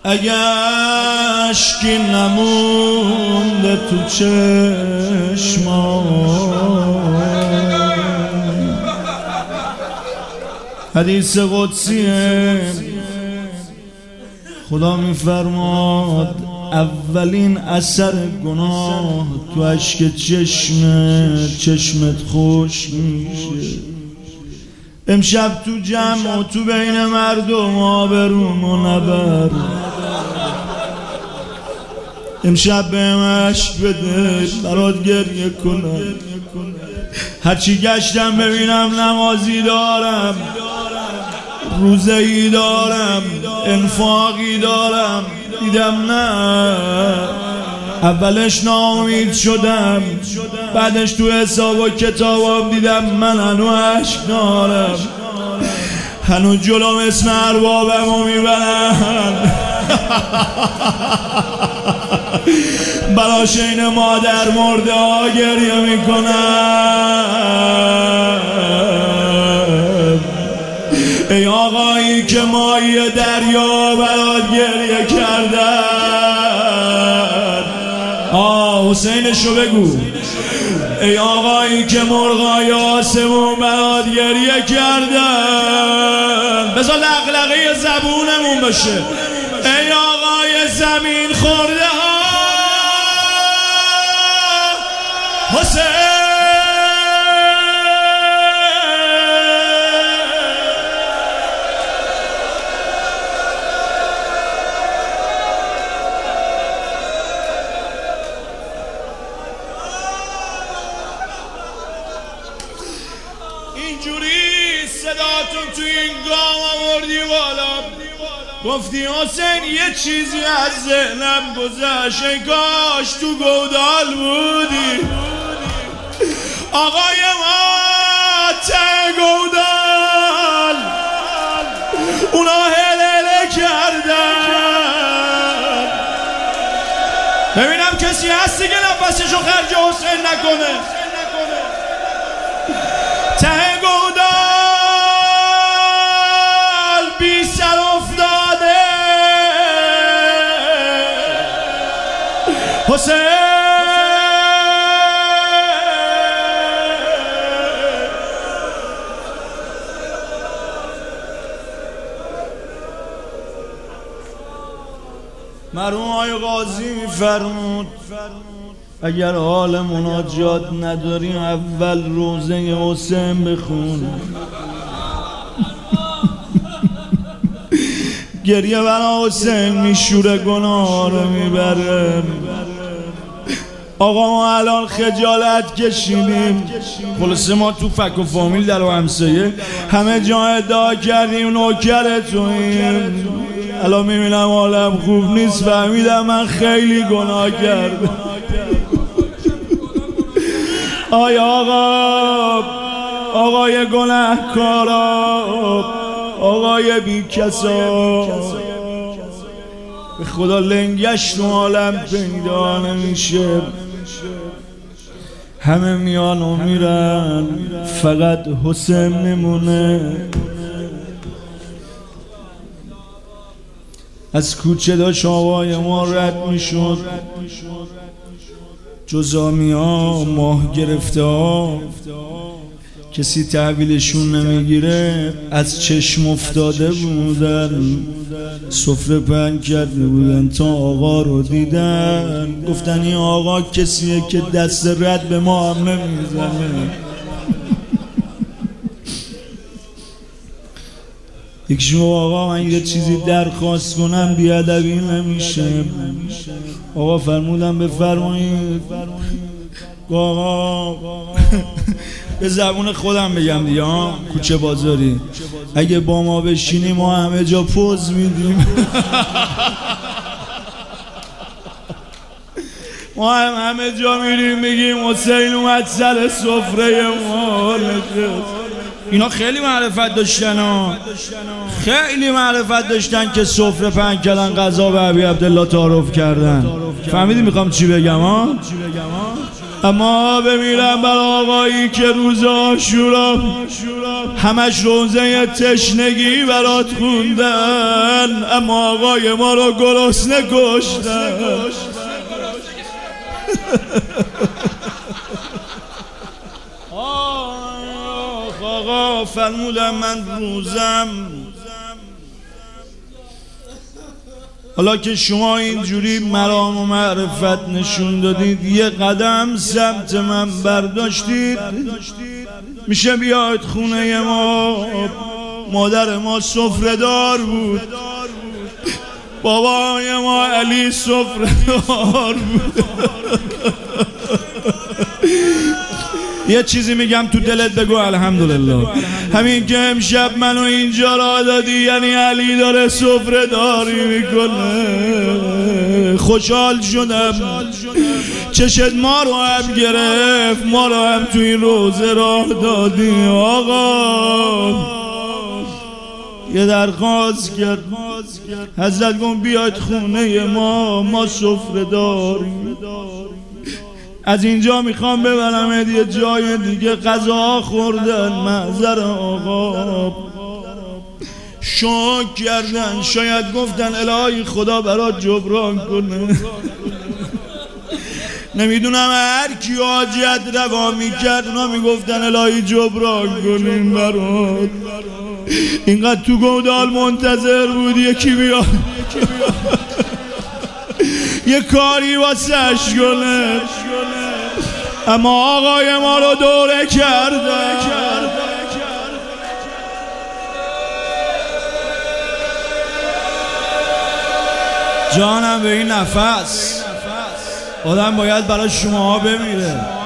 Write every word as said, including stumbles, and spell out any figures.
اگه اشکی نمونده تو چشمام، حدیث قدسیه خدا میفرماد اولین اثر گناه تو اشک چشمت، چشمت خوش میشه. امشب تو جمع و تو بین مردم آبرومو نبر، امشب بهم اشک بده برات گریه کنم. هرچی گشتم ببینم نمازی دارم، روزه‌ای دارم، انفاقی دارم، دیدم نه. اولش ناامید شدم، بعدش تو حساب و کتابم دیدم من هنو اشک دارم، هنو جلوم اسم اربابم رو میبرن. براش این مادر مرده ها گریه میکنم. ای آقایی که ماهی دریا برات گریه کردن، آه حسینشو بگو. ای آقایی که مرغای آسمون برات گریه کردن، بذار لغلغه زبونمون باشه. ای آقای زمین خورده ها حسین، اینجوری صداتون تو این گام آوردی بالا، گفتی حسین یه چیزی از ذهنم گذشت، ای کاش تو گودال بودی. آقای ما ته گودال اونا هلهله کردن. ببینم کسی هستی که نفسشو خرج حسین نکنه. ته گودال بی سر افتاده حسین، مرحوم آقای قاضی میفرمود اگر حال مناجات نداری اول روزه حسین بخون. گریه برای حسین میشوره، گناه رو میبره. آقا ما الان خجالت کشیدیم، خلاصه ما تو فک و فامیل در و همسایه همه جا ادعا کردیم نوکرتونیم. الان میبینم حالم خوب نیست، فهمیدم من خیلی گناه کردم. آی آقا، آقای گناهکارا، آقای بی کسا، به خدا لنگش تو عالم پیدا نمیشه. همه میان و میرن، فقط حسین میمونه. از کوچه داشت آوای ما رد میشد، جزامی ها ماه گرفته ها، کسی تحویلشون نمیگیره. از چشم افتاده بودن، سفره پهن کرده بودن تا آقا رو دیدن، گفتن این آقا کسیه که دست رد به ما هم نمیزنه. یکشون آقا من یه چیزی درخواست کنم بیادبی نمیشه. آقا فرمودن بفرمایید. آقا به زبون خودم بگم دیگه ها، کوچه بازاری اگه با ما بشینی ما همه جا پوز میدیم. ما هم همه جا میریم میگیم حسین اومد سر سفره ما نشست. اینا خیلی معرفت داشتن ها، خیلی معرفت داشتن که سفره پهن کردن، غذا به ابی عبدالله تعارف کردن. فهمیدی میخوام چی بگم ها؟ اما بمیرم بر آقایی که روز عاشورا همش روزه تشنگی برات خوندن، اما آقای ما رو گرسنه کشتن. آقا فرمودم من روزم، حالا که شما اینجوری مرام و معرفت نشون دادید، یه قدم سمت من برداشتید، میشه بیاید خونه ما. مادر ما سفره دار بود، بابای ما علی سفره دار بود. یه چیزی میگم تو دلت بگو الحمدلله. همین که امشب منو اینجا را دادی یعنی علی داره سفره داری میکنه. خوشحال شدم، چشت ما رو هم گرفت، ما رو هم تو این روزه راه دادی. آقا یه درخواست کرد، حضرت گفت بیاید خونه ما، ما سفره داریم. از اینجا میخوام ببرم یه جای دیگه، غذا خوردن محضر آقا، شوک کردن، شاید گفتن الهی خدا برات جبران کنه. نمیدونم هر کی حاجت روا میکرد اونا میگفتن الهی جبران کنیم برات. اینقدر تو گودال منتظر بود یکی بیاد یه کاری واسش کنه، اما آقای ما رو دوره کرده. جانم به این نفس آدم باید برای شما بمیره.